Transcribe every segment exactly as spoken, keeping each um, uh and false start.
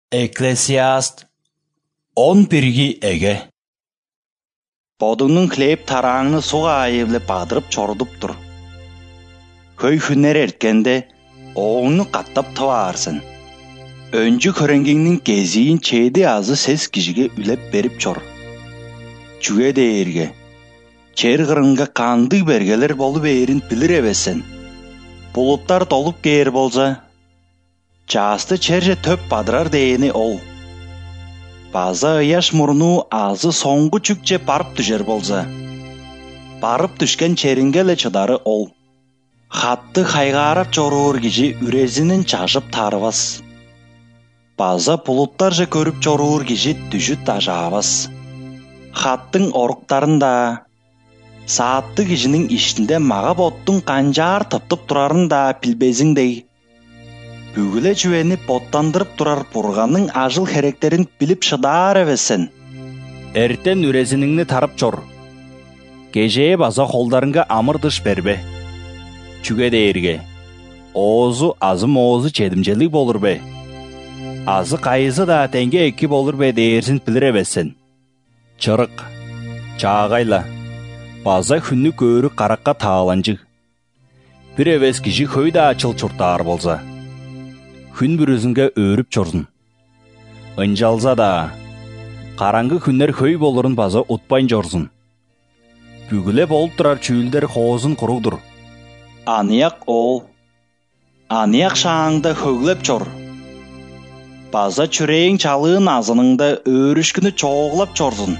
Экклесиаст он бирги эге. Бодуңнун хлеб тараңны суга айылып бадырып чордуп тур. Көй хүннер эрткенде оңну каттап табаарсың. Өнжү көрөнгеңнин кезиин чеди азы сес кишиге үлеп берип чор. Чүге дээрге. Чер кырынга кандык бергелер болуп эрин билир эбесен. Булуттар толуп кээр болса, жаасты черже төп бадырар дейини ол. База ыяш мурну азы соңгу чүкче барып түшер болса, барып түшкен черинге эле чыдары ол. Хатты хайгарап чоруур киши үрезинин чашып тарыбас. База булуттар же көрүп чоруур киши түшү тажабас. Хаттың оруктарында, саатты кишинин иштинде мага боттун канжаар тыптып турарын да билбезиңдей. Бүгүле жүвени боттандырып турар бурганның ажыл херектерин билип шыдаар эбесен. Эртен үрезиниңни тарып чор. Кежее база холдарыңга амырдыш бербе. Чүге дээрге. Оозу азым оозу чедимчелик болур бе. Азы кайызы да теңге эки болур бе дээрсин билир эбесен. Чырык, чаагайла. База хүннү көөрү каракка тааланжы. Бир эбес киши хөйда ачыл чуртаар болса, күн бүрүзүнгө өөрүп чорсун. Ынжалса да, караңгы күннер хөй болорун база утпайн жорсун. Бүгүле болуп турар чүүлдер хоозун курудур. Анияк ол, анияк шааңда хөглеп чор. База чүрейин чалыын азыныңда өөрүшкүнү чооглап чорсун.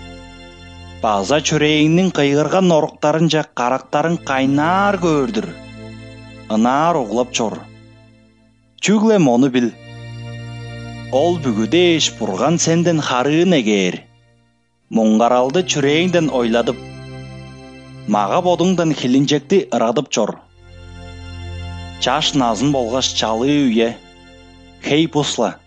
База чүрейиңнин кыйгырган оруктарын жа карактарын кайнаар көрдүр. Ынаар углап чор. Чүгле мону бил. Ол бүгүдө еш бурган сенден харыын эгер. Муңгаралды чүрейиңден ойладып, мага бодуңдан хилинжекти ырадып чор. Чаш назын болгаш чалы үйе. Хей пусла.